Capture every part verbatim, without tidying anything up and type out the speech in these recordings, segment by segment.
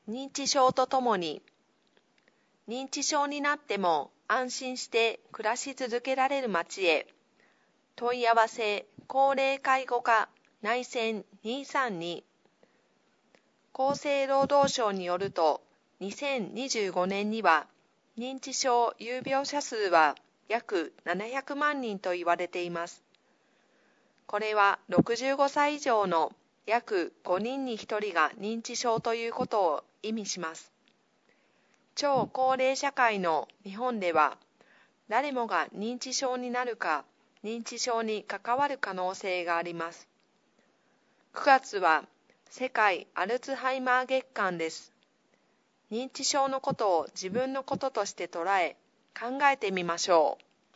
認知症とともに、認知症になっても安心して暮らし続けられる街へ。問い合わせ高齢介護課内線にさんに。厚生労働省によると、にせんにじゅうごねんには認知症有病者数は約ななひゃくまんにんと言われています。これはろくじゅうごさい以上の約ごにんにひとりが認知症ということを意味します。超高齢社会の日本では、誰もが認知症になるか、認知症に関わる可能性があります。くがつは世界アルツハイマー月間です。認知症のことを自分のこととして捉え、考えてみましょ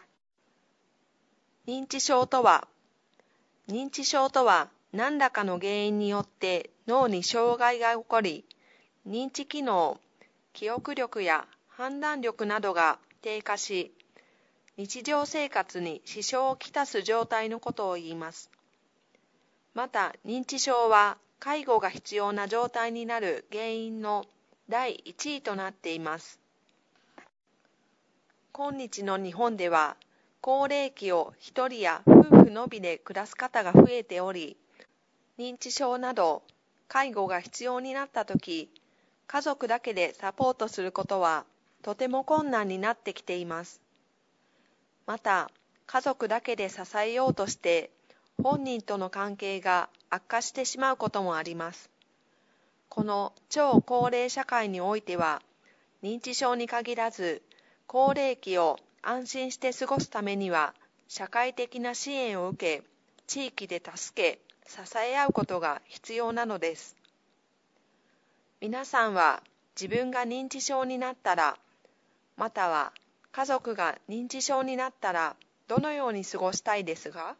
う。認知症とは、認知症とは何らかの原因によって脳に障害が起こり、認知機能、記憶力や判断力などが低下し、日常生活に支障をきたす状態のことを言います。また、認知症は介護が必要な状態になる原因のだいいちいとなっています。今日の日本では、高齢期を一人や夫婦のみで暮らす方が増えており、認知症など介護が必要になったとき、家族だけでサポートすることはとても困難になってきています。また、家族だけで支えようとして本人との関係が悪化してしまうこともあります。この超高齢社会においては、認知症に限らず、高齢期を安心して過ごすためには、社会的な支援を受け、地域で助け、支え合うことが必要なのです。皆さんは自分が認知症になったら、または家族が認知症になったら、どのように過ごしたいですか？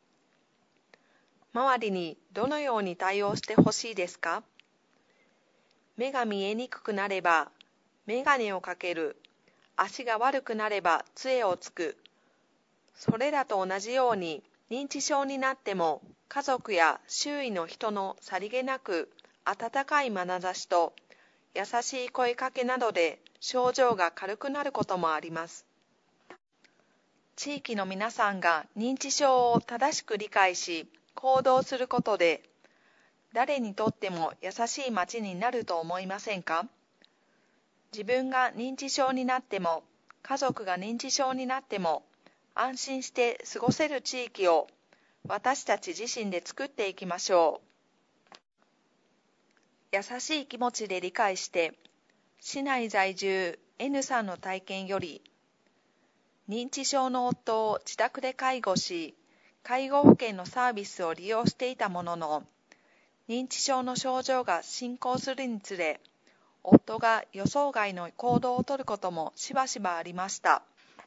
周りにどのように対応してほしいですか？目が見えにくくなれば、眼鏡をかける。足が悪くなれば杖をつく。それらと同じように認知症になっても家族や周囲の人のさりげなく温かい眼差しと優しい声かけなどで症状が軽くなることもあります。地域の皆さんが認知症を正しく理解し行動することで誰にとっても優しい街になると思いませんか？自分が認知症になっても、家族が認知症になっても、安心して過ごせる地域を私たち自身で作っていきましょう。優しい気持ちで理解して、市内在住 N さんの体験より、認知症の夫を自宅で介護し、介護保険のサービスを利用していたものの、認知症の症状が進行するにつれ、夫が予想外の行動をとることもしばしばありました。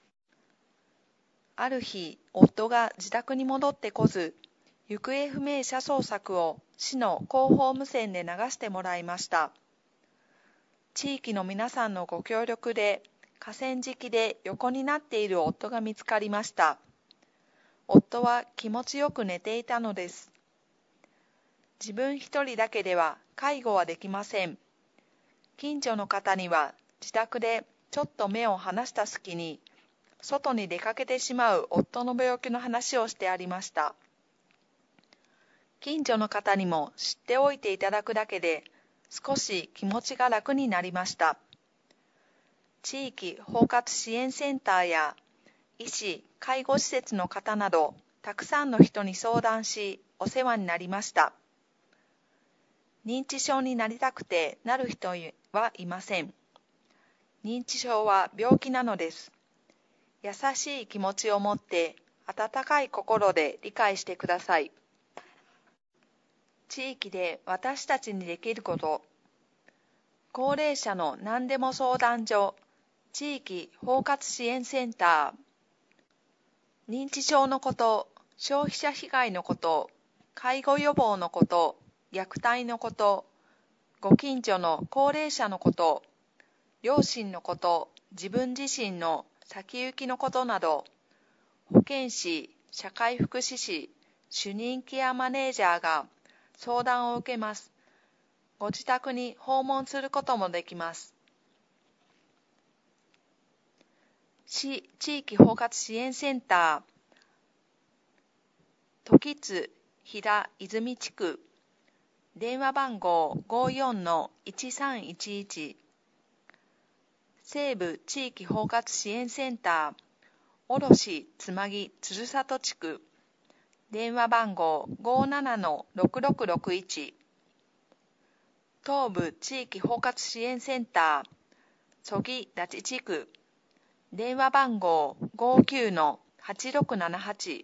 ある日、夫が自宅に戻ってこず、行方不明者捜索を市の広報無線で流してもらいました。地域の皆さんのご協力で、河川敷で横になっている夫が見つかりました。夫は気持ちよく寝ていたのです。自分一人だけでは介護はできません。近所の方には自宅でちょっと目を離した隙に外に出かけてしまう夫の病気の話をしてありました。近所の方にも知っておいていただくだけで少し気持ちが楽になりました。地域包括支援センターや医師・介護施設の方などたくさんの人に相談しお世話になりました。認知症になりたくてなる人はいません。認知症は病気なのです。優しい気持ちを持って温かい心で理解してください。地域で私たちにできること。高齢者の何でも相談所、地域包括支援センター、認知症のこと、消費者被害のこと、介護予防のこと、虐待のこと、ご近所の高齢者のこと、両親のこと、自分自身の先行きのことなど、保健師、社会福祉士、主任ケアマネージャーが相談を受けます。 ご自宅に訪問することもできます。市地域包括支援センター、時津平泉地区、電話番号 ごじゅうよんのいちさんいちいち、西部地域包括支援センター、卸つまぎ鶴里地区、電話番号 ごじゅうななのろくろくろくいち、東部地域包括支援センター、曽木立地区、電話番号 ごじゅうきゅうのはちろくななはち、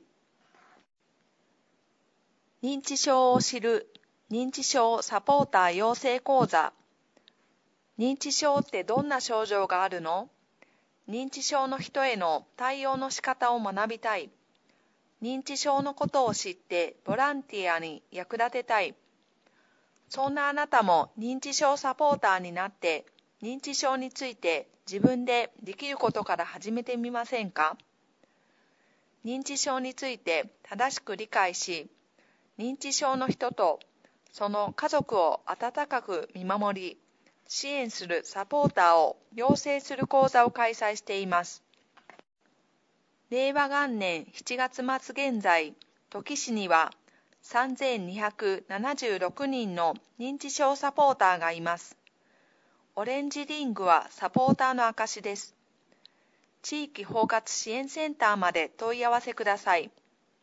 認知症を知る認知症サポーター養成講座。認知症ってどんな症状があるの？認知症の人への対応の仕方を学びたい。認知症のことを知ってボランティアに役立てたい。そんなあなたも認知症サポーターになって認知症について自分でできることから始めてみませんか？認知症について正しく理解し、認知症の人とその家族を温かく見守り、支援するサポーターを養成する講座を開催しています。れいわがんねんしちがつまつ現在、土岐市にはさんぜんにひゃくななじゅうろくにんの認知症サポーターがいます。オレンジリングはサポーターの証です。地域包括支援センターまで問い合わせください。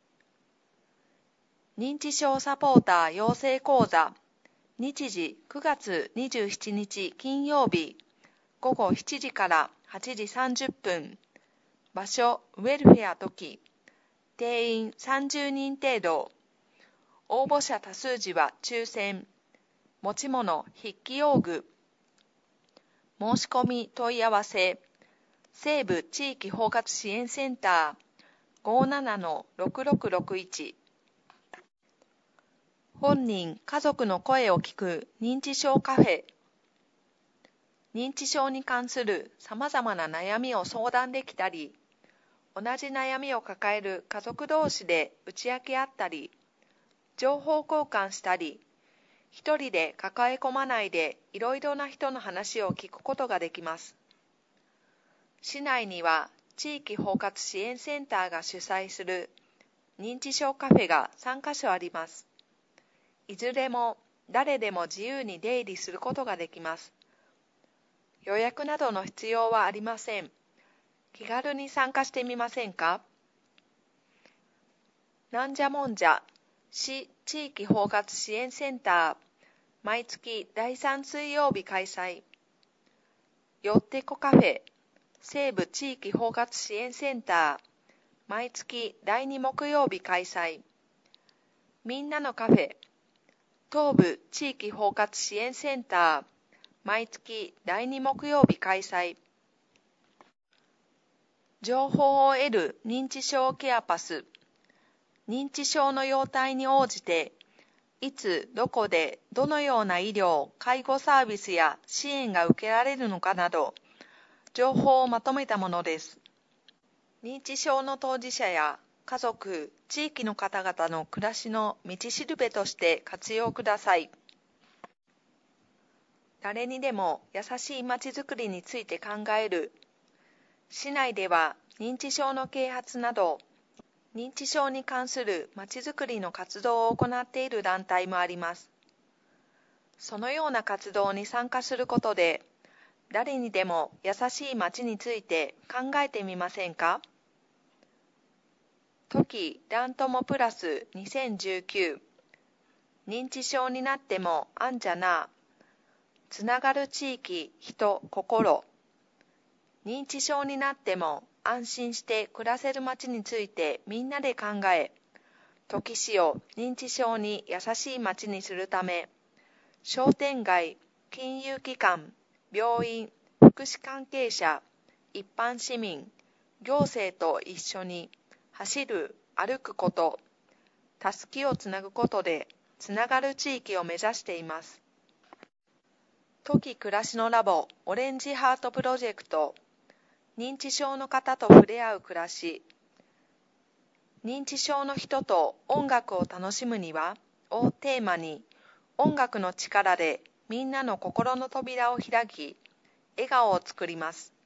認知症サポーター養成講座、日時くがつにじゅうしちにち金曜日、ごごしちじからはちじさんじゅっぷん、場所ウェルフェア時、定員さんじゅうにん程度、応募者多数時は抽選、持ち物筆記用具、申し込み問い合わせ、西部地域包括支援センター ごじゅうななのろくろくろくいち。本人家族の声を聞く認知症カフェ。認知症に関するさまざまな悩みを相談できたり、同じ悩みを抱える家族同士で打ち明け合ったり、情報交換したり、一人で抱え込まないでいろいろな人の話を聞くことができます。市内には地域包括支援センターが主催する認知症カフェがさんかしょあります。いずれも誰でも自由に出入りすることができます。予約などの必要はありません。気軽に参加してみませんか？なんじゃもんじゃ市地域包括支援センター、毎月だいさん水曜日開催。よってこカフェ、西部地域包括支援センター、毎月だいに木曜日開催。みんなのカフェ、東部地域包括支援センター、毎月だいに木曜日開催。情報を得る認知症ケアパス。認知症の様態に応じて、いつどこでどのような医療・介護サービスや支援が受けられるのかなど、情報をまとめたものです。認知症の当事者や家族、地域の方々の暮らしの道しるべとして活用ください。誰にでも優しいまちづくりについて考える。市内では認知症の啓発など、認知症に関するまちづくりの活動を行っている団体もあります。そのような活動に参加することで、誰にでも優しい街について考えてみませんか？トキラントモプラスにせんじゅうきゅう、認知症になってもあんじゃな、つながる地域、人、心。認知症になっても安心して暮らせる街についてみんなで考え、土岐市を認知症に優しい街にするため、商店街、金融機関、病院、福祉関係者、一般市民、行政と一緒に走る、歩くこと、たすきをつなぐことでつながる地域を目指しています。トキ暮らしのラボオレンジハートプロジェクト、認知症の方と触れ合う暮らし、認知症の人と音楽を楽しむにはをテーマに、音楽の力でみんなの心の扉を開き、笑顔を作ります。